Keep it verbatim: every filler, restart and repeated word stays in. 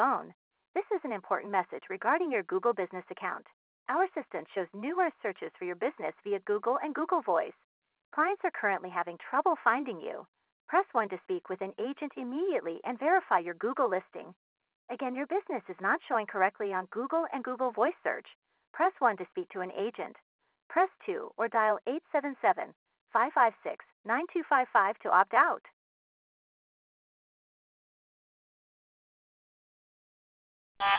phone. This is an important message regarding your Google Business account. Our assistant shows numerous searches for your business via Google and Google Voice. Clients are currently having trouble finding you. Press one to speak with an agent immediately and verify your Google listing. Again, your business is not showing correctly on Google and Google Voice search. Press one to speak to an agent. Press two or dial eight seven seven, five five six, nine two five five to opt out.